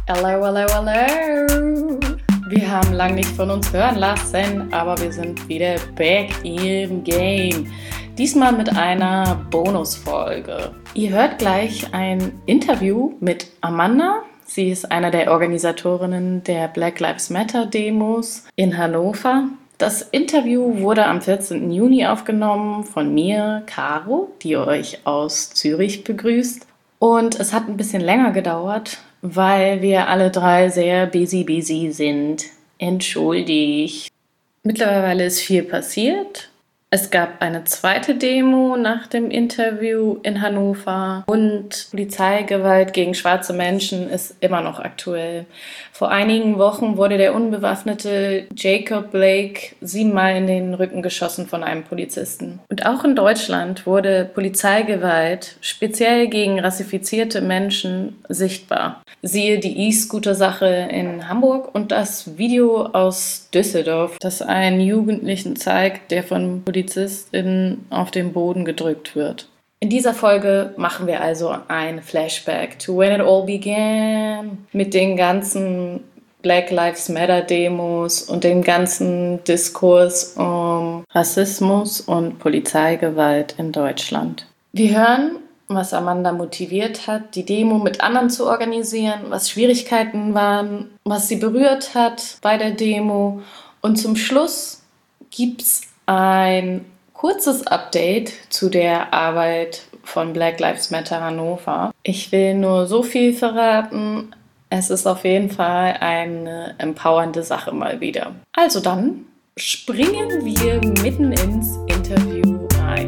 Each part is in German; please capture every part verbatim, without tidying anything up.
Hello, hello, hello. Wir haben lange nicht von uns hören lassen, aber wir sind wieder back im Game. Diesmal mit einer Bonusfolge. Ihr hört gleich ein Interview mit Amanda. Sie ist eine der Organisatorinnen der Black Lives Matter Demos in Hannover. Das Interview wurde am vierzehnten Juni aufgenommen von mir, Caro, die euch aus Zürich begrüßt. Und es hat ein bisschen länger gedauert, weil wir alle drei sehr busy busy sind. Entschuldigt. Mittlerweile ist viel passiert. Es gab eine zweite Demo nach dem Interview in Hannover und Polizeigewalt gegen schwarze Menschen ist immer noch aktuell. Vor einigen Wochen wurde der unbewaffnete Jacob Blake siebenmal in den Rücken geschossen von einem Polizisten. Und auch in Deutschland wurde Polizeigewalt speziell gegen rassifizierte Menschen sichtbar. Siehe die E-Scooter-Sache in Hamburg und das Video aus Düsseldorf, das einen Jugendlichen zeigt, der von Polizistin auf den Boden gedrückt wird. In dieser Folge machen wir also ein Flashback to when it all began mit den ganzen Black Lives Matter Demos und dem ganzen Diskurs um Rassismus und Polizeigewalt in Deutschland. Wir hören, was Amanda motiviert hat, die Demo mit anderen zu organisieren, was Schwierigkeiten waren, was sie berührt hat bei der Demo und zum Schluss gibt's ein kurzes Update zu der Arbeit von Black Lives Matter Hannover. Ich will nur so viel verraten. Es ist auf jeden Fall eine empowernde Sache mal wieder. Also dann springen wir mitten ins Interview rein.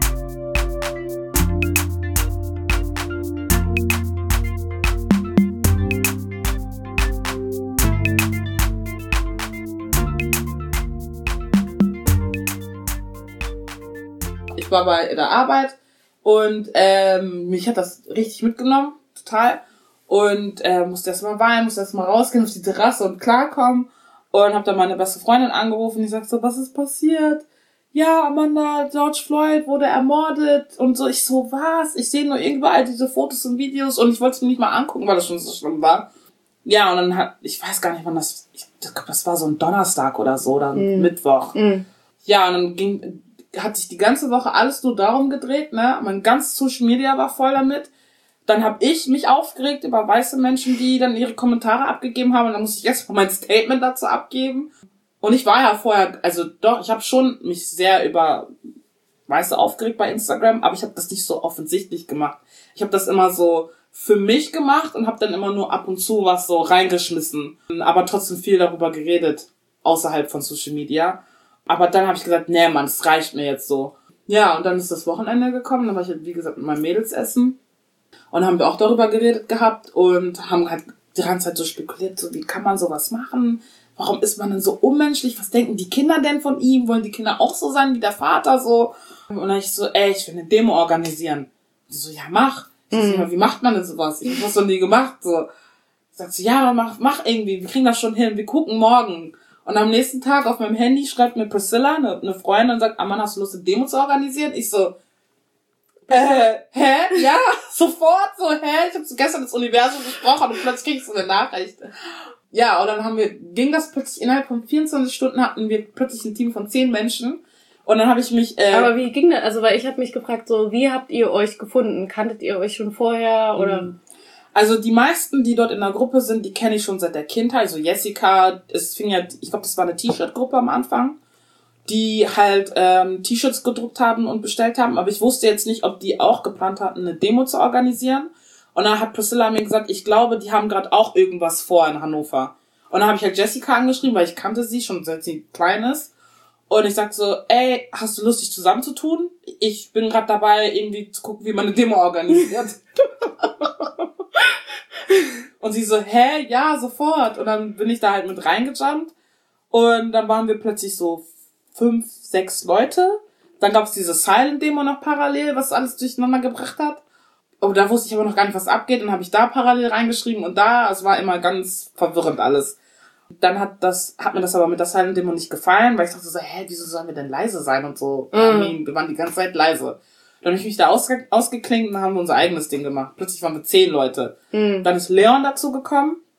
Ich war bei der Arbeit und ähm, mich hat das richtig mitgenommen, total. Und äh, musste erst mal weinen, musste erst mal rausgehen auf die Terrasse und klarkommen. Und habe dann meine beste Freundin angerufen, die sagt so, was ist passiert? Ja, Amanda, George Floyd wurde ermordet. Und so, ich so, was? Ich sehe nur überall diese Fotos und Videos und ich wollte es mir nicht mal angucken, weil das schon so schlimm war. Ja, und dann hat, ich weiß gar nicht, wann das, ich glaube, das war so ein Donnerstag oder so, oder mm. Mittwoch. Mm. Ja, und dann ging... hat sich die ganze Woche alles nur darum gedreht, ne? Mein ganzes Social Media war voll damit. Dann habe ich mich aufgeregt über weiße Menschen, die dann ihre Kommentare abgegeben haben. Und dann musste ich jetzt mein Statement dazu abgeben. Und ich war ja vorher, also doch, ich habe schon mich sehr über Weiße aufgeregt bei Instagram, aber ich habe das nicht so offensichtlich gemacht. Ich habe das immer so für mich gemacht und habe dann immer nur ab und zu was so reingeschmissen. Aber trotzdem viel darüber geredet, außerhalb von Social Media. Aber dann habe ich gesagt, nee, Mann, das reicht mir jetzt so. Ja, und dann ist das Wochenende gekommen. Dann war ich halt, wie gesagt, mit meinen Mädels essen. Und haben wir auch darüber geredet gehabt und haben halt die ganze Zeit so spekuliert, so wie kann man sowas machen? Warum ist man denn so unmenschlich? Was denken die Kinder denn von ihm? Wollen die Kinder auch so sein wie der Vater so? Und dann ich so, ey, ich will eine Demo organisieren. Die so, ja, mach. Ich so, ja, wie macht man denn sowas? Ich hab das noch nie gemacht. So. Ich sag so, ja, mach, mach irgendwie. Wir kriegen das schon hin. Wir gucken morgen. Und am nächsten Tag auf meinem Handy schreibt mir Priscilla, eine, eine Freundin, und sagt, Amanda, hast du Lust, eine Demo zu organisieren? Ich so, äh, hä? Ja, sofort so, hä? Ich habe so gestern das Universum gesprochen und plötzlich krieg ich so eine Nachricht. Ja, und dann haben wir, ging das plötzlich, innerhalb von vierundzwanzig Stunden hatten wir plötzlich ein Team von zehn Menschen. Und dann habe ich mich... Äh, Aber wie ging das? Also, weil ich habe mich gefragt, so, wie habt ihr euch gefunden? Kanntet ihr euch schon vorher, oder... Also die meisten, die dort in der Gruppe sind, die kenne ich schon seit der Kindheit. Also Jessica, es fing ja, ich glaube, das war eine T-Shirt-Gruppe am Anfang, die halt ähm, T-Shirts gedruckt haben und bestellt haben. Aber ich wusste jetzt nicht, ob die auch geplant hatten, eine Demo zu organisieren. Und dann hat Priscilla mir gesagt, ich glaube, die haben gerade auch irgendwas vor in Hannover. Und dann habe ich halt Jessica angeschrieben, weil ich kannte sie schon, seit sie klein ist. Und ich sag so, ey, hast du Lust, dich zusammenzutun? Ich bin gerade dabei, irgendwie zu gucken, wie man eine Demo organisiert. Und sie so, hä, ja, sofort. Und dann bin ich da halt mit reingejumpt. Und dann waren wir plötzlich so fünf, sechs Leute. Dann gab's diese Silent-Demo noch parallel, was alles durcheinander gebracht hat. Und da wusste ich aber noch gar nicht, was abgeht. Dann habe ich da parallel reingeschrieben und da, es war immer ganz verwirrend alles. Dann hat das, hat mir das aber mit der Silent-Demo nicht gefallen, weil ich dachte so, hä, wieso sollen wir denn leise sein und so. Mm. Wir waren die ganze Zeit leise. Dann habe ich mich da ausge- ausgeklinkt und dann haben wir unser eigenes Ding gemacht. Plötzlich waren wir zehn Leute. Mm. Dann ist Leon dazu gekommen.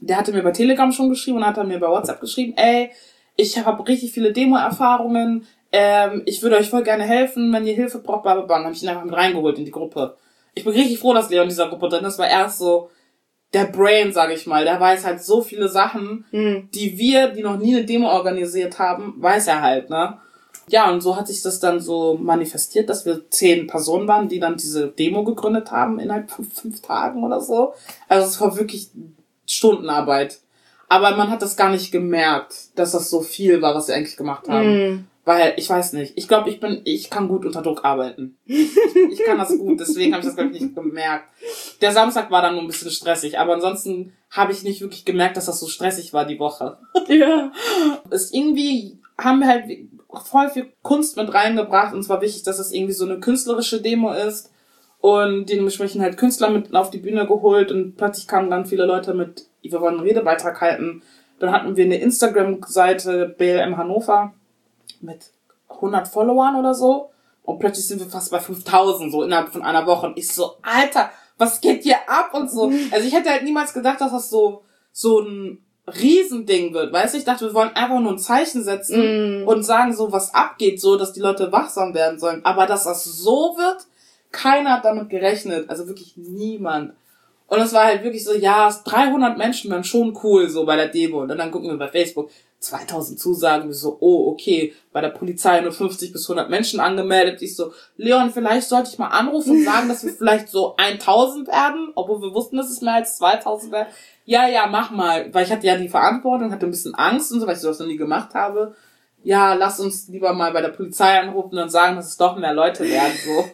der hatte mir bei Telegram schon geschrieben und hat dann mir bei WhatsApp geschrieben, ey, ich habe richtig viele Demo-Erfahrungen, ähm, ich würde euch voll gerne helfen, wenn ihr Hilfe braucht, bla bla bla. Dann habe ich ihn einfach mit reingeholt in die Gruppe. Ich bin richtig froh, dass Leon in dieser Gruppe drin ist, weil er ist so der Brain, sag ich mal. Der weiß halt so viele Sachen, mhm. die wir, die noch nie eine Demo organisiert haben, weiß er halt, ne? Ja, und so hat sich das dann so manifestiert, dass wir zehn Personen waren, die dann diese Demo gegründet haben innerhalb von fünf Tagen oder so. Also es war wirklich Stundenarbeit. Aber man hat das gar nicht gemerkt, dass das so viel war, was wir eigentlich gemacht haben. Mm. Weil, ich weiß nicht, ich glaube, ich bin, ich kann gut unter Druck arbeiten. Ich, ich kann das gut, deswegen habe ich das, glaube ich, nicht gemerkt. Der Samstag war dann nur ein bisschen stressig, aber ansonsten habe ich nicht wirklich gemerkt, dass das so stressig war die Woche. Ja. Es irgendwie haben wir halt voll viel Kunst mit reingebracht und es war wichtig, dass es irgendwie so eine künstlerische Demo ist und dementsprechend halt Künstler mit auf die Bühne geholt und plötzlich kamen dann viele Leute mit, wir wollen einen Redebeitrag halten. Dann hatten wir eine Instagram-Seite B L M Hannover mit hundert Followern oder so und plötzlich sind wir fast bei fünftausend so innerhalb von einer Woche und ich so, Alter, was geht hier ab und so. Also ich hätte halt niemals gedacht, dass das so so ein Riesending wird, weißt du? Ich dachte, wir wollen einfach nur ein Zeichen setzen mm. und sagen so, was abgeht, so, dass die Leute wachsam werden sollen. Aber dass das so wird, keiner hat damit gerechnet. Also wirklich niemand. Und es war halt wirklich so, ja, dreihundert Menschen wären schon cool, so bei der Demo. Und dann gucken wir bei Facebook, zweitausend Zusagen, wir so, oh, okay, bei der Polizei nur fünfzig bis hundert Menschen angemeldet. Ich so, Leon, vielleicht sollte ich mal anrufen und sagen, dass wir vielleicht so tausend werden, obwohl wir wussten, dass es mehr als zweitausend werden. Ja, ja, mach mal, weil ich hatte ja die Verantwortung, hatte ein bisschen Angst und so, weil ich sowas noch nie gemacht habe. Ja, lass uns lieber mal bei der Polizei anrufen und sagen, dass es doch mehr Leute werden, so.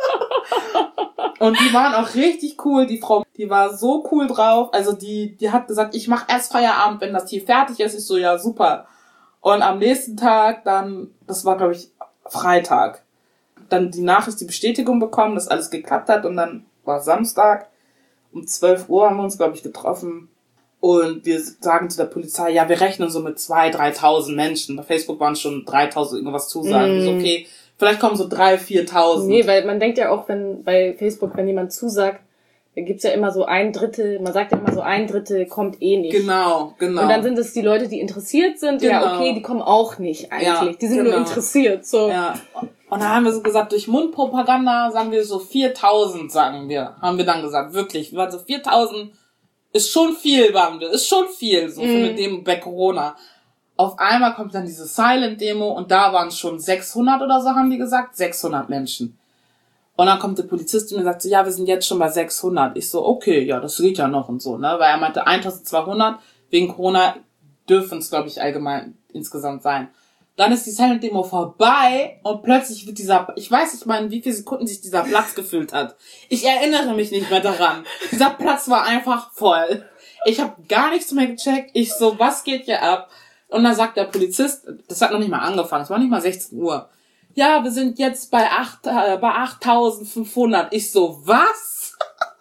Und die waren auch richtig cool, die Frau, die war so cool drauf, also die, die hat gesagt, ich mach erst Feierabend, wenn das hier fertig ist. Ich so, ja, super. Und am nächsten Tag dann, das war, glaube ich, Freitag, dann die Nachricht, die Bestätigung bekommen, dass alles geklappt hat und dann war Samstag, um zwölf Uhr haben wir uns, glaube ich, getroffen und wir sagen zu der Polizei, ja, wir rechnen so mit zweitausend, dreitausend Menschen. Bei Facebook waren schon dreitausend irgendwas Zusagen. Mm. So, okay, vielleicht kommen so dreitausend, viertausend. Nee, weil man denkt ja auch, wenn bei Facebook, wenn jemand zusagt, da gibt's ja immer so ein Drittel, man sagt ja immer so ein Drittel kommt eh nicht. Genau, genau. Und dann sind es die Leute, die interessiert sind, genau. Ja, okay, die kommen auch nicht eigentlich. Ja, die sind genau. nur interessiert, so. Ja. Und dann haben wir so gesagt, durch Mundpropaganda sagen wir so viertausend, sagen wir, haben wir dann gesagt, wirklich. Also viertausend ist schon viel, waren wir, ist schon viel, so mm. für eine Demo bei Corona. Auf einmal kommt dann diese Silent-Demo und da waren es schon sechshundert oder so, haben die gesagt, sechshundert Menschen. Und dann kommt der Polizist und mir sagt so, ja, wir sind jetzt schon bei sechshundert. Ich so, okay, ja, das geht ja noch und so, ne, weil er meinte eintausendzweihundert, wegen Corona dürfen es, glaube ich, allgemein insgesamt sein. Dann ist die Silent-Demo vorbei und plötzlich wird dieser, ich weiß nicht mal, in wie viele Sekunden sich dieser Platz gefüllt hat. Ich erinnere mich nicht mehr daran. Dieser Platz war einfach voll. Ich habe gar nichts mehr gecheckt. Ich so, was geht hier ab? Und dann sagt der Polizist, das hat noch nicht mal angefangen, es war nicht mal sechzehn Uhr. Ja, wir sind jetzt bei acht, äh, bei achttausendfünfhundert. Ich so, was?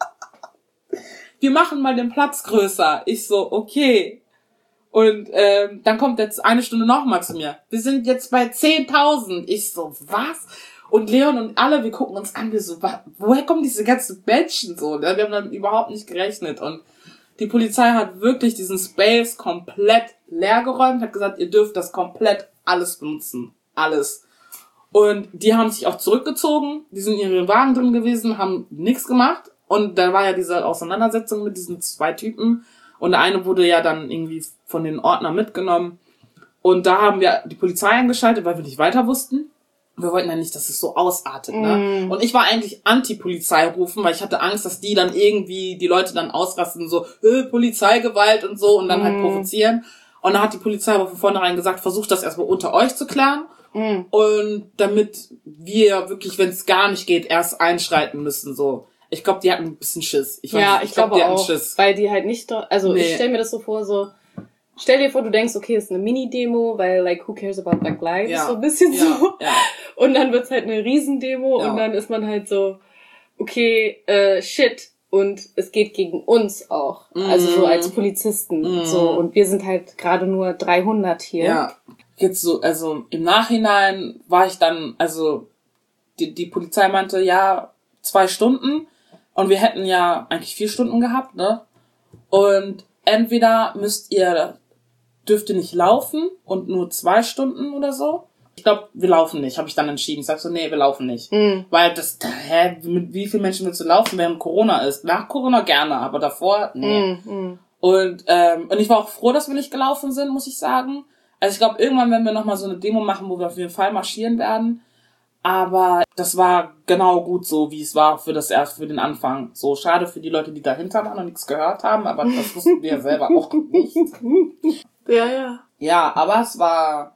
Wir machen mal den Platz größer. Ich so, okay. Und ähm, dann kommt jetzt eine Stunde nochmal zu mir. Wir sind jetzt bei zehntausend. Ich so, was? Und Leon und alle, wir gucken uns an, wir so, wa- woher kommen diese ganzen Menschen so? Ne? Wir haben damit überhaupt nicht gerechnet. Und die Polizei hat wirklich diesen Space komplett leer geräumt, hat gesagt, ihr dürft das komplett alles benutzen. Alles. Und die haben sich auch zurückgezogen, die sind in ihren Wagen drin gewesen, haben nichts gemacht. Und da war ja diese Auseinandersetzung mit diesen zwei Typen. Und der eine wurde ja dann irgendwie von den Ordnern mitgenommen. Und da haben wir die Polizei eingeschaltet, weil wir nicht weiter wussten. Wir wollten ja nicht, dass es so ausartet, ne? Mm. Und ich war eigentlich Anti-Polizei rufen, weil ich hatte Angst, dass die dann irgendwie, die Leute dann ausrasten, so, äh, Polizeigewalt und so, und dann mm. halt provozieren. Und dann hat die Polizei aber von vornherein gesagt, versucht das erstmal unter euch zu klären. Mm. Und damit wir wirklich, wenn es gar nicht geht, erst einschreiten müssen, so. Ich glaube, die hatten ein bisschen Schiss. Ich weiß, ja, ich, ich glaube glaub, auch, Schiss. Weil die halt nicht, also nee. Ich stell mir das so vor, so, stell dir vor, du denkst, okay, es ist eine Mini-Demo, weil, like, who cares about Black Lives? Ja. So ein bisschen ja. so. Ja. Und dann wird's halt eine Riesendemo ja. und dann ist man halt so, okay, äh, shit. Und es geht gegen uns auch. Mm. Also so als Polizisten. Mm. So. Und wir sind halt gerade nur dreihundert hier. Ja. Jetzt so, also im Nachhinein war ich dann, also die, die Polizei meinte, ja, zwei Stunden. Und wir hätten ja eigentlich vier Stunden gehabt, ne? Und entweder müsst ihr, dürft ihr nicht laufen und nur zwei Stunden oder so. Ich glaube, wir laufen nicht, habe ich dann entschieden. Ich sag so, nee, wir laufen nicht. Mm. Weil das, hä, mit wie vielen Menschen willst du laufen, während Corona ist? Nach Corona gerne, aber davor, nee. Mm, mm. Und, ähm, und ich war auch froh, dass wir nicht gelaufen sind, muss ich sagen. Also ich glaube, irgendwann werden wir nochmal so eine Demo machen, wo wir auf jeden Fall marschieren werden. Aber das war genau gut so, wie es war für das erst für den Anfang. So schade für die Leute, die dahinter waren und nichts gehört haben, aber das wussten wir selber auch nicht. Ja, ja. Ja, aber es war,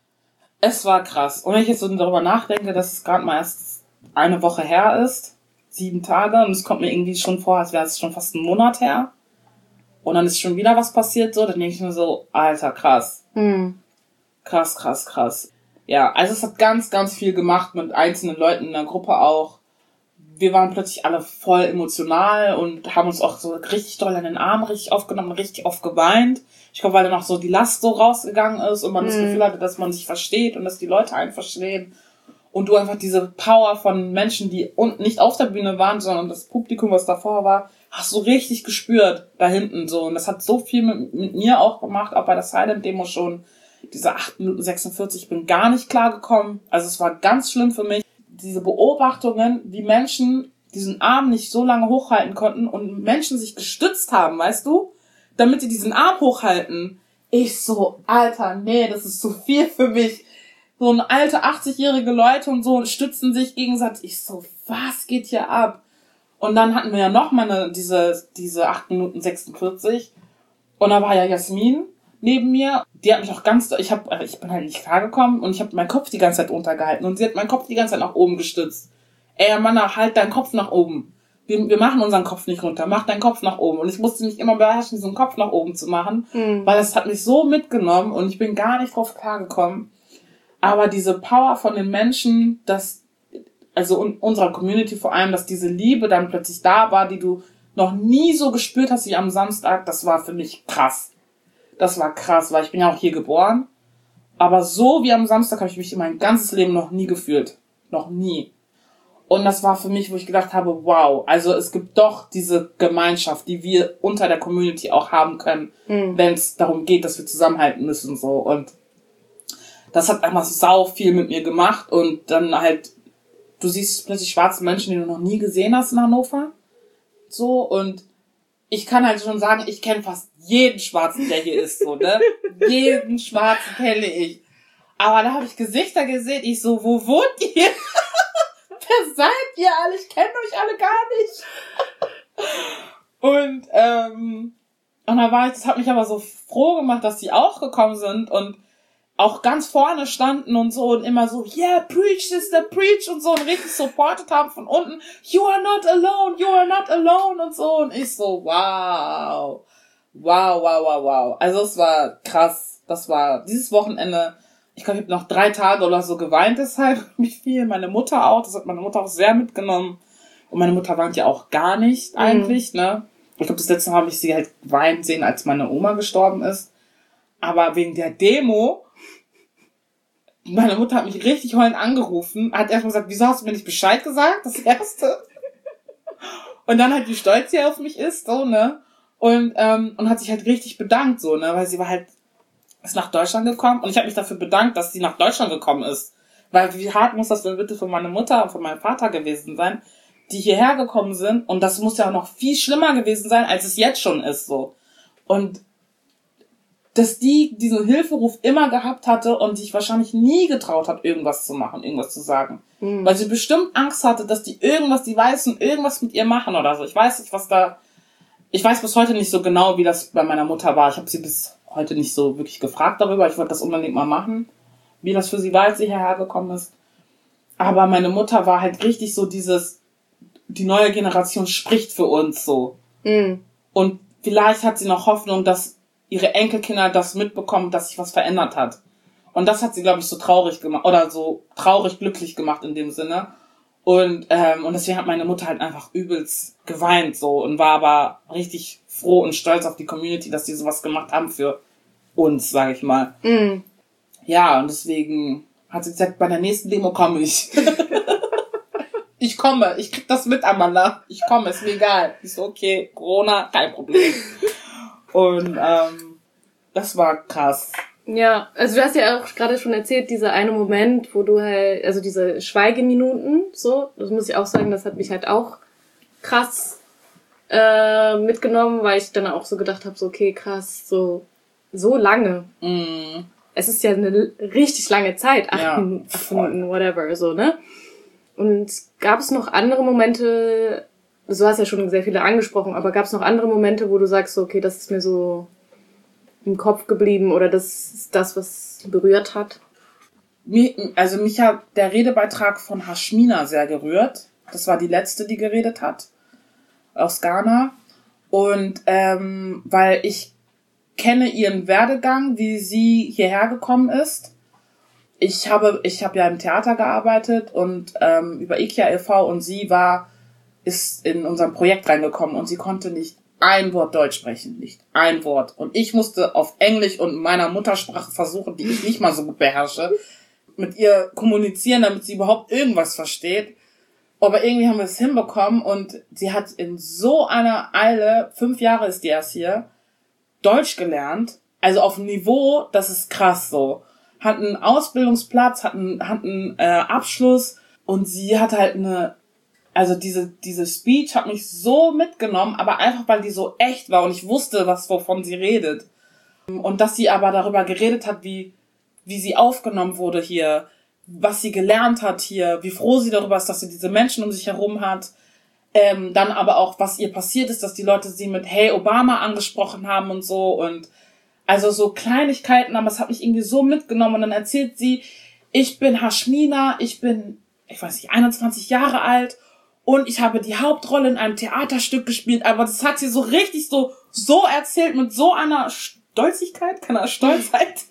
es war krass. Und wenn ich jetzt so darüber nachdenke, dass es gerade mal erst eine Woche her ist, sieben Tage, und es kommt mir irgendwie schon vor, als wäre es schon fast ein Monat her. Und dann ist schon wieder was passiert, so, dann denke ich mir so, Alter, krass. Mhm. Krass, krass, krass. Ja, also es hat ganz, ganz viel gemacht mit einzelnen Leuten in der Gruppe auch. Wir waren plötzlich alle voll emotional und haben uns auch so richtig doll in den Arm richtig aufgenommen, richtig oft geweint. Ich glaube, weil dann auch so die Last so rausgegangen ist und man mhm. das Gefühl hatte, dass man sich versteht und dass die Leute einen verstehen. Und du einfach diese Power von Menschen, die nicht auf der Bühne waren, sondern das Publikum, was davor war, hast du richtig gespürt da hinten so. Und das hat so viel mit, mit mir auch gemacht, auch bei der Silent-Demo schon. Diese acht Minuten sechsundvierzig, ich bin gar nicht klar gekommen. Also es war ganz schlimm für mich. Diese Beobachtungen, wie Menschen diesen Arm nicht so lange hochhalten konnten und Menschen sich gestützt haben, weißt du? Damit sie diesen Arm hochhalten. Ich so, Alter, nee, das ist zu viel für mich. So eine alte achtzigjährige Leute und so stützen sich gegenseitig. Ich so, was geht hier ab? Und dann hatten wir ja noch mal eine, diese, diese acht Minuten sechsundvierzig. Und da war ja Jasmin neben mir. Die hat mich auch ganz, ich hab, ich bin halt nicht klargekommen und ich habe meinen Kopf die ganze Zeit untergehalten und sie hat meinen Kopf die ganze Zeit nach oben gestützt. Ey, Mann, halt deinen Kopf nach oben. Wir, wir machen unseren Kopf nicht runter, mach deinen Kopf nach oben. Und ich musste mich immer beherrschen, diesen Kopf nach oben zu machen, mhm. weil das hat mich so mitgenommen und ich bin gar nicht drauf klargekommen. Aber diese Power von den Menschen, dass, also in unserer Community vor allem, dass diese Liebe dann plötzlich da war, die du noch nie so gespürt hast wie am Samstag, das war für mich krass. Das war krass, weil ich bin ja auch hier geboren. Aber so wie am Samstag habe ich mich in mein ganzes Leben noch nie gefühlt. Noch nie. Und das war für mich, wo ich gedacht habe, wow, also es gibt doch diese Gemeinschaft, die wir unter der Community auch haben können, mhm. wenn es darum geht, dass wir zusammenhalten müssen. So. Und das hat einfach sau viel mit mir gemacht. Und dann halt, du siehst plötzlich schwarze Menschen, die du noch nie gesehen hast in Hannover. So, und ich kann halt schon sagen, ich kenne fast jeden Schwarzen, der hier ist, so, ne? Jeden Schwarzen kenne ich. Aber da habe ich Gesichter gesehen, ich so, wo wohnt ihr? Wer seid ihr alle? Ich kenne euch alle gar nicht. Und, ähm, und da war ich, das hat mich aber so froh gemacht, dass die auch gekommen sind und auch ganz vorne standen und so und immer so, yeah, preach sister, preach und so und richtig supported haben von unten, you are not alone, you are not alone und so und ich so, wow, wow, wow, wow, wow. Also es war krass, das war dieses Wochenende, ich glaube, ich habe noch drei Tage oder so geweint deshalb, mich viel, meine Mutter auch, das hat meine Mutter auch sehr mitgenommen und meine Mutter weint ja auch gar nicht eigentlich, mhm. ne. Ich glaube, das letzte Mal habe ich sie halt weinen sehen, als meine Oma gestorben ist, aber wegen der Demo, meine Mutter hat mich richtig heulend angerufen, hat erstmal gesagt, wieso hast du mir nicht Bescheid gesagt, das Erste. Und dann halt, wie stolz sie auf mich ist, so, ne. Und, ähm, und hat sich halt richtig bedankt, so, ne, weil sie war halt, ist nach Deutschland gekommen und ich habe mich dafür bedankt, dass sie nach Deutschland gekommen ist. Weil wie hart muss das denn bitte für meine Mutter und für meinen Vater gewesen sein, die hierher gekommen sind und das muss ja auch noch viel schlimmer gewesen sein, als es jetzt schon ist, so. Und dass die diesen Hilferuf immer gehabt hatte und sich wahrscheinlich nie getraut hat, irgendwas zu machen, irgendwas zu sagen. Mhm. Weil sie bestimmt Angst hatte, dass die irgendwas, die Weißen irgendwas mit ihr machen oder so. Ich weiß nicht, was da, ich weiß bis heute nicht so genau, wie das bei meiner Mutter war. Ich habe sie bis heute nicht so wirklich gefragt darüber. Ich wollte das unbedingt mal machen, wie das für sie war, als sie hierher gekommen ist. Aber meine Mutter war halt richtig so dieses, die neue Generation spricht für uns so. Mhm. Und vielleicht hat sie noch Hoffnung, dass ihre Enkelkinder das mitbekommen, dass sich was verändert hat. Und das hat sie, glaube ich, so traurig gemacht, oder so traurig glücklich gemacht in dem Sinne. Und, ähm, und deswegen hat meine Mutter halt einfach übelst geweint, so, und war aber richtig froh und stolz auf die Community, dass die sowas gemacht haben für uns, sage ich mal. Mm. Ja, und deswegen hat sie gesagt, bei der nächsten Demo komme ich. Ich komme, ich krieg das mit, Amanda. Ich komme, ist mir egal. Ich so, okay, Corona, kein Problem. Und ähm, das war krass. Ja, also du hast ja auch gerade schon erzählt, dieser eine Moment, wo du halt, also diese Schweigeminuten, so, das muss ich auch sagen, das hat mich halt auch krass äh, mitgenommen, weil ich dann auch so gedacht habe, so okay, krass, so so lange. Mm. Es ist ja eine richtig lange Zeit, acht, ja, Minuten, acht Minuten, whatever, so, ne? Und gab es noch andere Momente, du hast ja schon sehr viele angesprochen, aber gab es noch andere Momente, wo du sagst, so, okay, das ist mir so im Kopf geblieben oder das ist das, was berührt hat? Also mich hat der Redebeitrag von Hashmina sehr gerührt. Das war die letzte, die geredet hat, aus Ghana. Und ähm, weil ich kenne ihren Werdegang, wie sie hierher gekommen ist. Ich habe ich habe ja im Theater gearbeitet und ähm, über IKEA e V und sie war ist in unserem Projekt reingekommen und sie konnte nicht ein Wort Deutsch sprechen, nicht ein Wort. Und ich musste auf Englisch und meiner Muttersprache versuchen, die ich nicht mal so gut beherrsche, mit ihr kommunizieren, damit sie überhaupt irgendwas versteht. Aber irgendwie haben wir es hinbekommen und sie hat in so einer Eile, fünf Jahre ist die erst hier, Deutsch gelernt. Also auf einem Niveau, das ist krass so. Hat einen Ausbildungsplatz, hat einen, hat einen äh, Abschluss und sie hat halt eine, also diese diese Speech hat mich so mitgenommen, aber einfach, weil die so echt war und ich wusste, was wovon sie redet. Und dass sie aber darüber geredet hat, wie wie sie aufgenommen wurde hier, was sie gelernt hat hier, wie froh sie darüber ist, dass sie diese Menschen um sich herum hat. Ähm, dann aber auch, was ihr passiert ist, dass die Leute sie mit Hey Obama angesprochen haben und so und also so Kleinigkeiten, aber es hat mich irgendwie so mitgenommen und dann erzählt sie, ich bin Hashmina, ich bin, ich weiß nicht, einundzwanzig Jahre alt und ich habe die Hauptrolle in einem Theaterstück gespielt, aber das hat sie so richtig so, so erzählt mit so einer Stolzigkeit, keiner Stolzheit.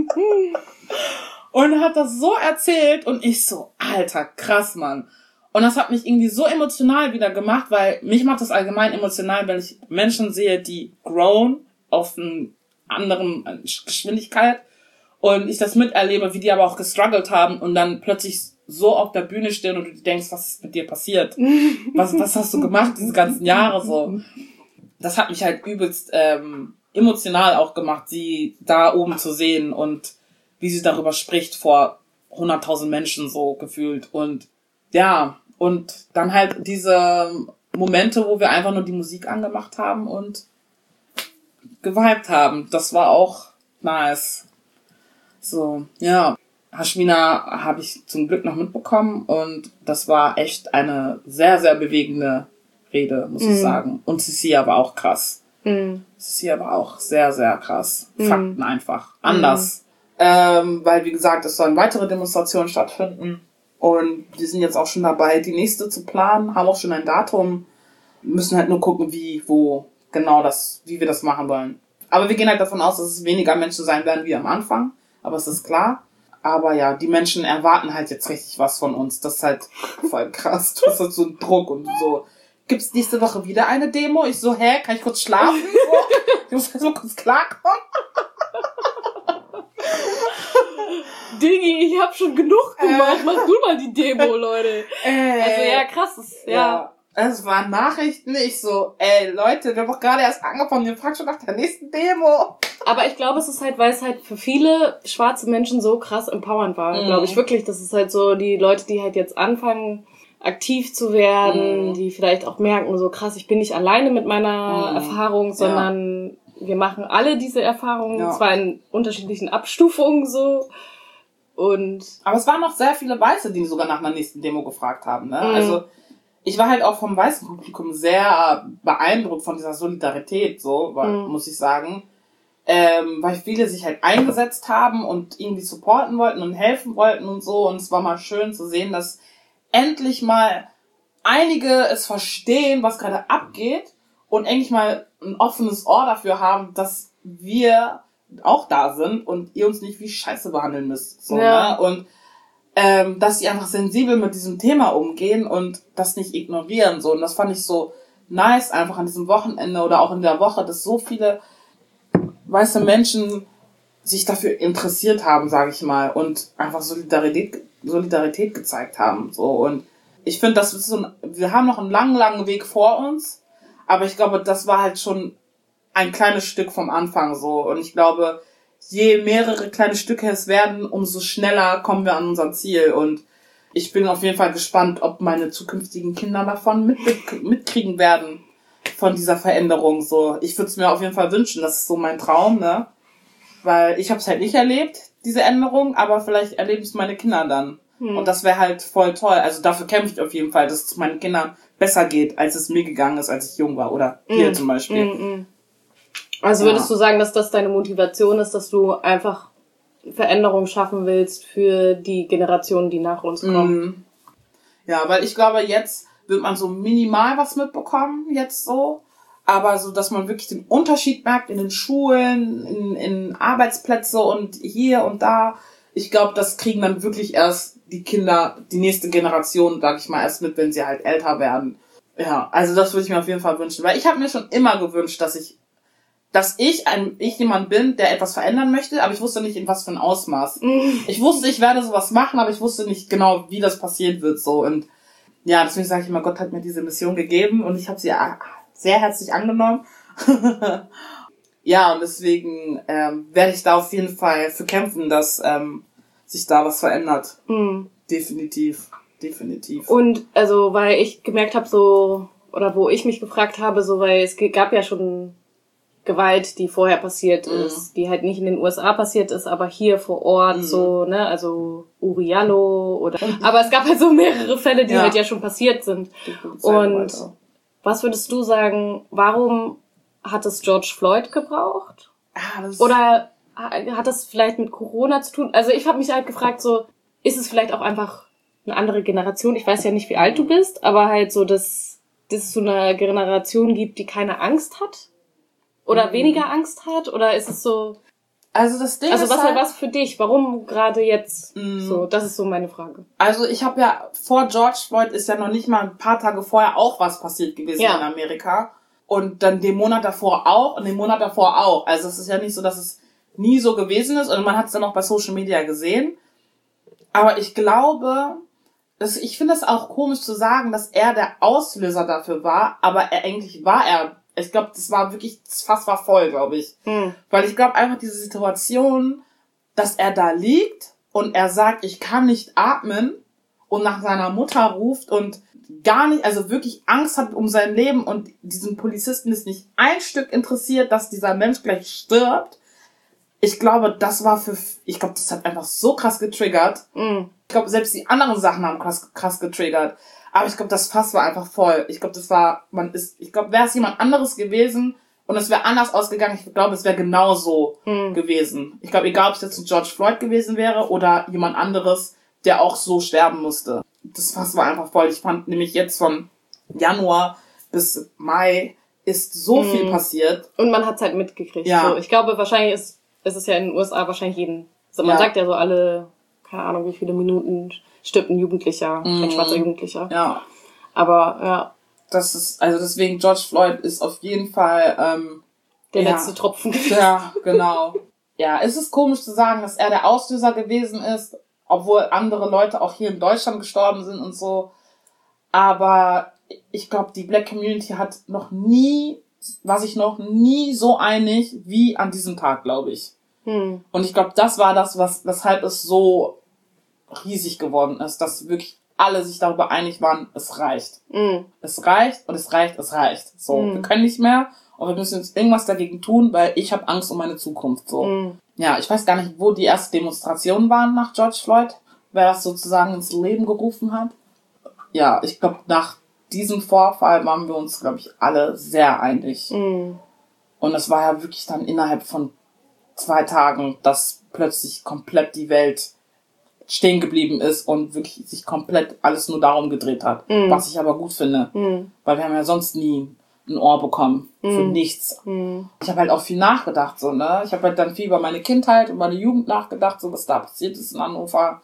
Und hat das so erzählt und ich so, alter, krass, Mann. Und das hat mich irgendwie so emotional wieder gemacht, weil mich macht das allgemein emotional, wenn ich Menschen sehe, die grown auf einer anderen Geschwindigkeit und ich das miterlebe, wie die aber auch gestruggelt haben und dann plötzlich so auf der Bühne stehen und du denkst, was ist mit dir passiert? Was, was hast du gemacht diese ganzen Jahre so? Das hat mich halt übelst ähm, emotional auch gemacht, sie da oben zu sehen und wie sie darüber spricht vor hunderttausend Menschen so gefühlt und ja, und dann halt diese Momente, wo wir einfach nur die Musik angemacht haben und geweibt haben. Das war auch nice. So, ja. Hashmina habe ich zum Glück noch mitbekommen und das war echt eine sehr, sehr bewegende Rede, muss mm. ich sagen. Und Cecilia war auch krass. Mm. Cecilia war auch sehr, sehr krass. Mm. Fakten einfach. Anders. Mm. Ähm, weil, wie gesagt, es sollen weitere Demonstrationen stattfinden. Und wir sind jetzt auch schon dabei, die nächste zu planen, haben auch schon ein Datum, müssen halt nur gucken, wie, wo genau das, wie wir das machen wollen. Aber wir gehen halt davon aus, dass es weniger Menschen sein werden wie am Anfang, aber es ist klar. Aber ja, die Menschen erwarten halt jetzt richtig was von uns. Das ist halt voll krass. Das ist halt so ein Druck und so. Gibt's nächste Woche wieder eine Demo? Ich so, hä, kann ich kurz schlafen? So? Ich muss halt so kurz klarkommen. Diggi, ich hab schon genug gemacht. Äh, Mach du mal die Demo, Leute. Äh, also ja, krass. Ist, ja. ja. Es waren Nachrichten. Ich so, ey, Leute, wir haben doch gerade erst angefangen. Wir fragen schon nach der nächsten Demo. Aber ich glaube, es ist halt, weil es halt für viele schwarze Menschen so krass empowernd war. Mhm. Glaube ich wirklich. Das ist halt so die Leute, die halt jetzt anfangen, aktiv zu werden, mhm. die vielleicht auch merken, so krass, ich bin nicht alleine mit meiner mhm. Erfahrung, sondern ja. wir machen alle diese Erfahrungen, ja. zwar in unterschiedlichen Abstufungen so. Und aber es waren noch sehr viele Weiße, die sogar nach einer nächsten Demo gefragt haben. Ne? Mhm. Also ich war halt auch vom weißen Publikum sehr beeindruckt von dieser Solidarität, so weil, mhm. muss ich sagen. Ähm, weil viele sich halt eingesetzt haben und irgendwie supporten wollten und helfen wollten und so. Und es war mal schön zu sehen, dass endlich mal einige es verstehen, was gerade abgeht und endlich mal ein offenes Ohr dafür haben, dass wir auch da sind und ihr uns nicht wie Scheiße behandeln müsst. So, ja. ne? Und ähm, dass sie einfach sensibel mit diesem Thema umgehen und das nicht ignorieren. So. Und das fand ich so nice, einfach an diesem Wochenende oder auch in der Woche, dass so viele weiße Menschen sich dafür interessiert haben, sage ich mal, und einfach Solidarität, Solidarität gezeigt haben. So. Und ich finde, das ist so ein, wir haben noch einen langen, langen Weg vor uns, aber ich glaube, das war halt schon ein kleines Stück vom Anfang so. Und ich glaube, je mehrere kleine Stücke es werden, umso schneller kommen wir an unser Ziel. Und ich bin auf jeden Fall gespannt, ob meine zukünftigen Kinder davon mit, mitkriegen werden, von dieser Veränderung. So, ich würde es mir auf jeden Fall wünschen, das ist so mein Traum, ne? Weil ich habe es halt nicht erlebt, diese Änderung, aber vielleicht erleben es meine Kinder dann. Hm. Und das wäre halt voll toll. Also dafür kämpfe ich auf jeden Fall, dass es meinen Kindern besser geht, als es mir gegangen ist, als ich jung war. Oder hier mm. zum Beispiel. Mm, mm. Also würdest ja. du sagen, dass das deine Motivation ist, dass du einfach Veränderungen schaffen willst für die Generationen, die nach uns kommen? Mm. Ja, weil ich glaube, jetzt wird man so minimal was mitbekommen, jetzt so. Aber so, dass man wirklich den Unterschied merkt in den Schulen, in, in Arbeitsplätze und hier und da. Ich glaube, das kriegen dann wirklich erst die Kinder, die nächste Generation, sag ich mal, erst mit, wenn sie halt älter werden. Ja, also das würde ich mir auf jeden Fall wünschen. Weil ich habe mir schon immer gewünscht, dass ich, dass ich ein, ich jemand bin, der etwas verändern möchte, aber ich wusste nicht, in was für ein Ausmaß. Mhm. Ich wusste, ich werde sowas machen, aber ich wusste nicht genau, wie das passieren wird, so. Und ja, deswegen sage ich immer, Gott hat mir diese Mission gegeben und ich habe sie sehr herzlich angenommen. Ja, und deswegen ähm, werde ich da auf jeden Fall für kämpfen, dass ähm, sich da was verändert. Mhm. Definitiv, definitiv. Und also, weil ich gemerkt habe, so, oder wo ich mich gefragt habe, so, weil es gab ja schon Gewalt, die vorher passiert mhm. ist, die halt nicht in den U S A passiert ist, aber hier vor Ort, mhm. so, ne, also Uriallo oder, aber es gab halt so mehrere Fälle, die ja. halt ja schon passiert sind. Und was würdest du sagen, warum hat es George Floyd gebraucht? Ah, das oder hat das vielleicht mit Corona zu tun? Also ich habe mich halt gefragt, so, ist es vielleicht auch einfach eine andere Generation? Ich weiß ja nicht, wie alt du bist, aber halt so, dass, dass es so eine Generation gibt, die keine Angst hat? Oder mhm. weniger Angst hat? Oder ist es so... Also das Ding also ist was halt... Also was für dich? Warum gerade jetzt? Mhm. So, das ist so meine Frage. Also ich habe ja, vor George Floyd ist ja noch nicht mal ein paar Tage vorher auch was passiert gewesen ja. in Amerika. Und dann den Monat davor auch und den Monat davor auch. Also es ist ja nicht so, dass es nie so gewesen ist. Und man hat es dann auch bei Social Media gesehen. Aber ich glaube... Das, ich finde es auch komisch zu sagen, dass er der Auslöser dafür war. Aber er, eigentlich war er... Ich glaube, das war wirklich, das Fass war voll, glaube ich. Hm. Weil ich glaube einfach diese Situation, dass er da liegt und er sagt, ich kann nicht atmen und nach seiner Mutter ruft und gar nicht, also wirklich Angst hat um sein Leben und diesen Polizisten ist nicht ein Stück interessiert, dass dieser Mensch gleich stirbt. Ich glaube, das war für, ich glaube, das hat einfach so krass getriggert. Hm. Ich glaube, selbst die anderen Sachen haben krass, krass getriggert. Aber ich glaube, das Fass war einfach voll. Ich glaube, das war, man ist, ich glaube, wäre es jemand anderes gewesen und es wäre anders ausgegangen, ich glaube, es wäre genauso hm. gewesen. Ich glaube, egal, ob es jetzt ein George Floyd gewesen wäre oder jemand anderes, der auch so sterben musste. Das Fass war einfach voll. Ich fand nämlich jetzt von Januar bis Mai ist so hm. viel passiert. Und man hat es halt mitgekriegt. Ja. So, ich glaube, wahrscheinlich ist, ist es ja in den U S A wahrscheinlich jeden, also man ja. sagt ja so alle, keine Ahnung, wie viele Minuten stirbt ein Jugendlicher, mm. ein schwarzer Jugendlicher. Ja. Aber, ja. Das ist, also deswegen, George Floyd ist auf jeden Fall, ähm, der ja, letzte Tropfen gewesen. Ja, genau. Ja, es ist komisch zu sagen, dass er der Auslöser gewesen ist, obwohl andere Leute auch hier in Deutschland gestorben sind und so. Aber ich glaube, die Black Community hat noch nie, war sich noch nie so einig wie an diesem Tag, glaube ich. Hm. Und ich glaube, das war das, was, weshalb es so riesig geworden ist, dass wirklich alle sich darüber einig waren, es reicht. Mm. Es reicht und es reicht, es reicht. So, mm. wir können nicht mehr und wir müssen jetzt irgendwas dagegen tun, weil ich habe Angst um meine Zukunft. So, mm. ja, ich weiß gar nicht, wo die ersten Demonstrationen waren nach George Floyd, wer das sozusagen ins Leben gerufen hat. Ja, ich glaube, nach diesem Vorfall waren wir uns, glaube ich, alle sehr einig. Mm. Und es war ja wirklich dann innerhalb von zwei Tagen, dass plötzlich komplett die Welt stehen geblieben ist und wirklich sich komplett alles nur darum gedreht hat. Mm. Was ich aber gut finde. Mm. Weil wir haben ja sonst nie ein Ohr bekommen. Mm. Für nichts. Mm. Ich habe halt auch viel nachgedacht, so, ne? Ich habe halt dann viel über meine Kindheit und meine Jugend nachgedacht, so was da passiert ist in Hannover.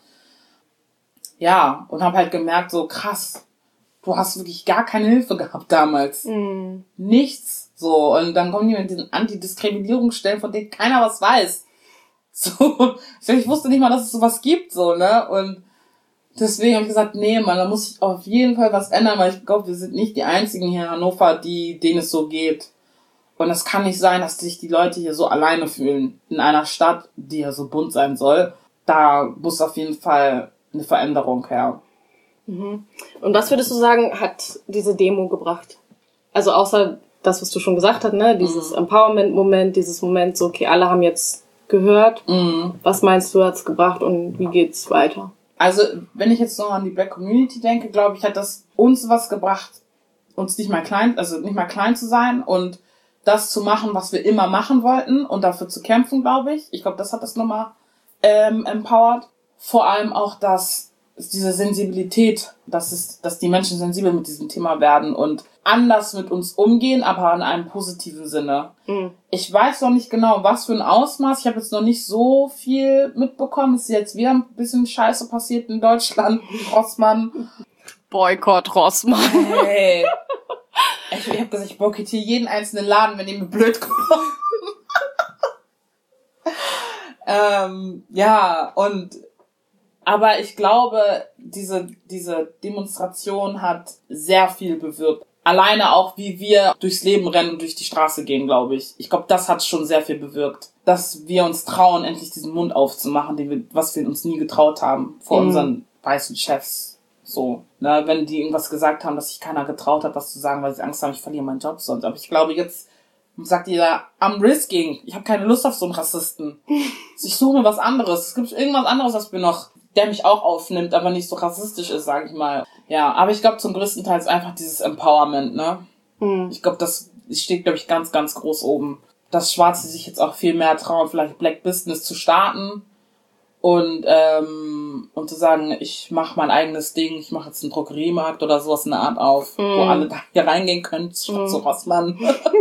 Ja, und habe halt gemerkt, so krass, du hast wirklich gar keine Hilfe gehabt damals. Mm. Nichts. So, und dann kommen die mit diesen Antidiskriminierungsstellen, von denen keiner was weiß. So, ich wusste nicht mal, dass es sowas gibt, so, ne, und deswegen habe ich gesagt, nee, Mann, da muss ich auf jeden Fall was ändern, weil ich glaube, wir sind nicht die einzigen hier in Hannover, die, denen es so geht. Und es kann nicht sein, dass sich die Leute hier so alleine fühlen in einer Stadt, die ja so bunt sein soll. Da muss auf jeden Fall eine Veränderung her. Mhm. Und was würdest du sagen, hat diese Demo gebracht? Also außer das, was du schon gesagt hast, ne, dieses mhm. Empowerment-Moment, dieses Moment, so, okay, alle haben jetzt gehört. Mhm. Was meinst du, hat's gebracht und wie geht's weiter? Also, wenn ich jetzt noch an die Black Community denke, glaube ich, hat das uns was gebracht, uns nicht mal klein, also nicht mal klein zu sein und das zu machen, was wir immer machen wollten und dafür zu kämpfen, glaube ich. Ich glaube, das hat das nochmal ähm, empowert. Vor allem auch, dass diese Sensibilität, dass es, dass die Menschen sensibel mit diesem Thema werden und anders mit uns umgehen, aber in einem positiven Sinne. Mhm. Ich weiß noch nicht genau, was für ein Ausmaß. Ich habe jetzt noch nicht so viel mitbekommen. Es ist jetzt wieder ein bisschen Scheiße passiert in Deutschland. Rossmann. Boykott Rossmann. Hey. Ich, ich habe gesagt, ich boykottiere jeden einzelnen Laden, wenn die mir blöd kommen. ähm, ja, und aber ich glaube, diese diese Demonstration hat sehr viel bewirkt. Alleine auch, wie wir durchs Leben rennen und durch die Straße gehen, glaube ich. Ich glaube, das hat schon sehr viel bewirkt. Dass wir uns trauen, endlich diesen Mund aufzumachen, den wir, was wir uns nie getraut haben vor mhm. unseren weißen Chefs. So, ne, wenn die irgendwas gesagt haben, dass sich keiner getraut hat, was zu sagen, weil sie Angst haben, ich verliere meinen Job sonst. Aber ich glaube, jetzt sagt jeder, I'm risking. Ich habe keine Lust auf so einen Rassisten. Ich suche mir was anderes. Es gibt irgendwas anderes, was mir noch, der mich auch aufnimmt, aber nicht so rassistisch ist, sage ich mal. Ja, aber ich glaube, zum größten Teil ist einfach dieses Empowerment, ne? Mhm. Ich glaube, das steht, glaube ich, ganz, ganz groß oben. Dass Schwarze sich jetzt auch viel mehr trauen, vielleicht Black Business zu starten und ähm, und zu sagen, ich mache mein eigenes Ding, ich mache jetzt einen Drogeriemarkt oder sowas in der Art auf, mm. wo alle da hier reingehen können, statt mm. so Rossmann.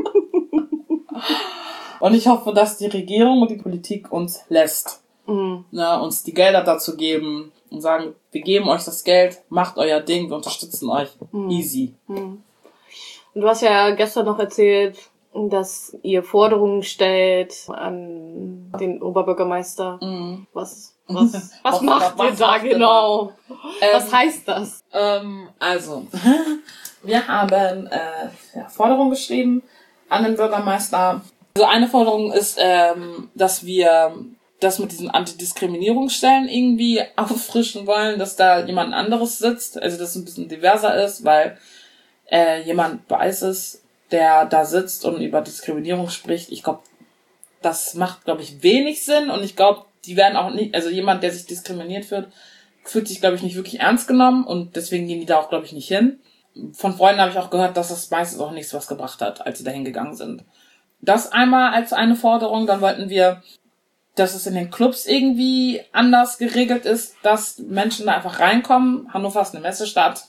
Und ich hoffe, dass die Regierung und die Politik uns lässt, mm. ne, uns die Gelder dazu geben und sagen, wir geben euch das Geld, macht euer Ding, wir unterstützen euch. Mm. Easy. Mm. Und du hast ja gestern noch erzählt, dass ihr Forderungen stellt an den Oberbürgermeister. Mm. Was Was, was macht ihr da genau? Ähm, was heißt das? Ähm, also, wir haben äh, ja, Forderungen geschrieben an den Bürgermeister. Also eine Forderung ist, ähm, dass wir das mit diesen Antidiskriminierungsstellen irgendwie auffrischen wollen, dass da jemand anderes sitzt, also dass es ein bisschen diverser ist, weil äh, jemand Weißes, der da sitzt und über Diskriminierung spricht, ich glaube, das macht, glaube ich, wenig Sinn und ich glaube, die werden auch nicht, also jemand, der sich diskriminiert wird, fühlt sich, glaube ich, nicht wirklich ernst genommen und deswegen gehen die da auch, glaube ich, nicht hin. Von Freunden habe ich auch gehört, dass das meistens auch nichts was gebracht hat, als sie da hingegangen sind. Das einmal als eine Forderung, dann wollten wir, dass es in den Clubs irgendwie anders geregelt ist, dass Menschen da einfach reinkommen. Hannover ist eine Messestadt.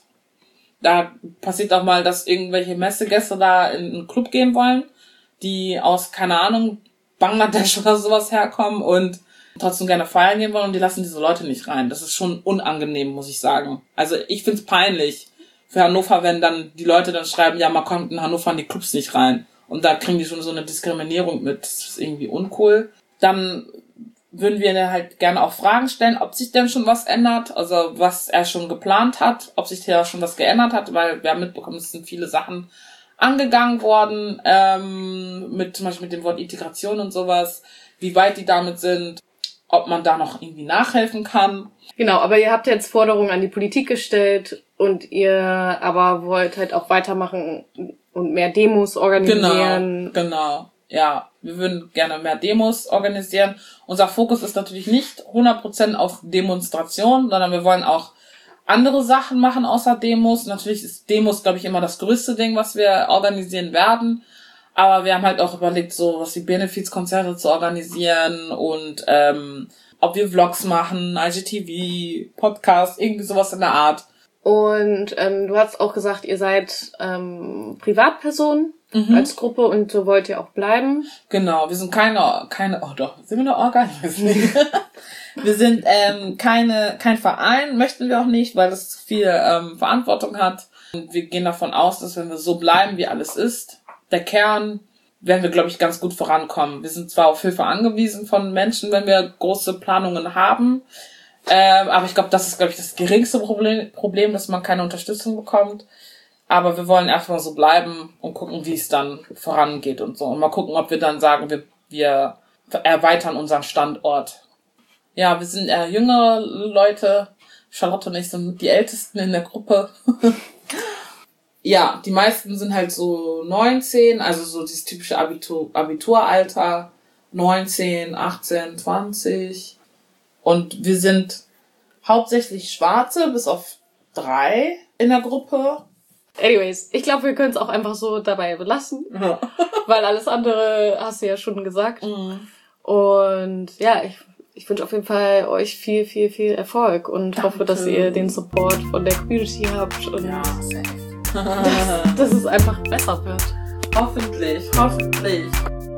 Da passiert auch mal, dass irgendwelche Messegäste da in einen Club gehen wollen, die aus, keine Ahnung, Bangladesch oder sowas herkommen und trotzdem gerne feiern gehen wollen und die lassen diese Leute nicht rein. Das ist schon unangenehm, muss ich sagen. Also ich find's peinlich für Hannover, wenn dann die Leute dann schreiben, ja, man kommt in Hannover in die Clubs nicht rein. Und da kriegen die schon so eine Diskriminierung mit. Das ist irgendwie uncool. Dann würden wir halt gerne auch Fragen stellen, ob sich denn schon was ändert, also was er schon geplant hat, ob sich da schon was geändert hat, weil wir haben mitbekommen, es sind viele Sachen angegangen worden, ähm, mit zum Beispiel mit dem Wort Integration und sowas, wie weit die damit sind, ob man da noch irgendwie nachhelfen kann. Genau, aber ihr habt jetzt Forderungen an die Politik gestellt und ihr aber wollt halt auch weitermachen und mehr Demos organisieren. Genau, genau. Ja, wir würden gerne mehr Demos organisieren. Unser Fokus ist natürlich nicht hundert Prozent auf Demonstration, sondern wir wollen auch andere Sachen machen außer Demos. Natürlich ist Demos, glaube ich, immer das größte Ding, was wir organisieren werden. Aber wir haben halt auch überlegt, so was wie Benefizkonzerte zu organisieren und ähm, ob wir Vlogs machen, I G T V, Podcast, irgendwie sowas in der Art. Und ähm, du hast auch gesagt, ihr seid ähm, Privatpersonen mhm. als Gruppe und so wollt ihr auch bleiben. Genau, wir sind keine, keine, oh doch, sind wir eine Orga? Ich weiß nicht. Wir sind ähm, keine, kein Verein, möchten wir auch nicht, weil das zu viel ähm, Verantwortung hat. Und wir gehen davon aus, dass wenn wir so bleiben, wie alles ist, der Kern, werden wir, glaube ich, ganz gut vorankommen. Wir sind zwar auf Hilfe angewiesen von Menschen, wenn wir große Planungen haben, äh, aber ich glaube, das ist, glaube ich, das geringste Problem, Problem, dass man keine Unterstützung bekommt. Aber wir wollen erstmal so bleiben und gucken, wie es dann vorangeht und so. Und mal gucken, ob wir dann sagen, wir, wir erweitern unseren Standort. Ja, wir sind eher jüngere Leute. Charlotte und ich sind die Ältesten in der Gruppe. Ja, die meisten sind halt so neunzehn, also so dieses typische Abitur, Abituralter. neunzehn, achtzehn, zwanzig. Und wir sind hauptsächlich Schwarze, bis auf drei in der Gruppe. Anyways, ich glaube, wir können es auch einfach so dabei belassen, ja. Weil alles andere hast du ja schon gesagt. Mhm. Und ja, ich, ich wünsche auf jeden Fall euch viel, viel, viel Erfolg und Danke. hoffe, dass ihr den Support von der Community habt und ja, dass, dass es einfach besser wird. Hoffentlich, hoffentlich.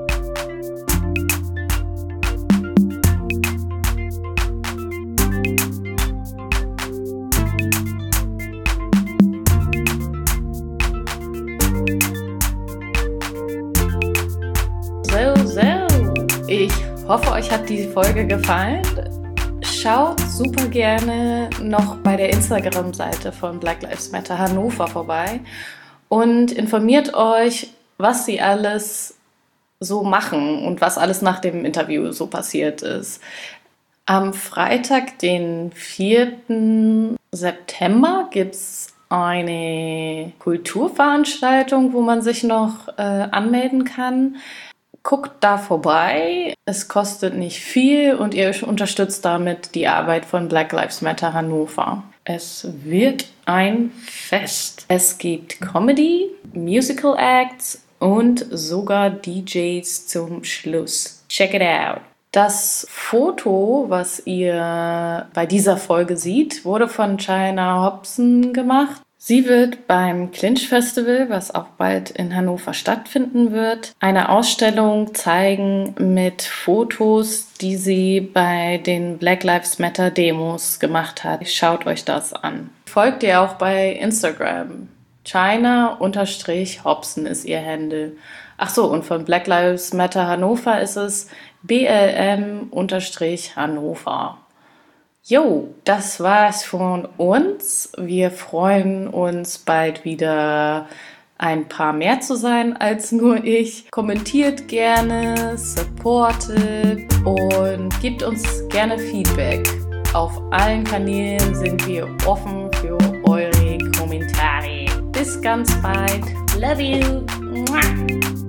So, so. Ich hoffe, euch hat die Folge gefallen. Schaut super gerne noch bei der Instagram-Seite von Black Lives Matter Hannover vorbei und informiert euch, was sie alles so machen und was alles nach dem Interview so passiert ist. Am Freitag, den vierten September, gibt es eine Kulturveranstaltung, wo man sich noch äh, anmelden kann. Guckt da vorbei, es kostet nicht viel und ihr unterstützt damit die Arbeit von Black Lives Matter Hannover. Es wird ein Fest. Es gibt Comedy, Musical Acts und sogar D Js zum Schluss. Check it out. Das Foto, was ihr bei dieser Folge seht, wurde von China Hobson gemacht. Sie wird beim Clinch Festival, was auch bald in Hannover stattfinden wird, eine Ausstellung zeigen mit Fotos, die sie bei den Black Lives Matter Demos gemacht hat. Schaut euch das an. Folgt ihr auch bei Instagram. China-Hobson ist ihr Handle. Ach so, und von Black Lives Matter Hannover ist es B L M-Hannover. Jo, das war's von uns. Wir freuen uns bald wieder ein paar mehr zu sein als nur ich. Kommentiert gerne, supportet und gebt uns gerne Feedback. Auf allen Kanälen sind wir offen für eure Kommentare. Bis ganz bald. Love you.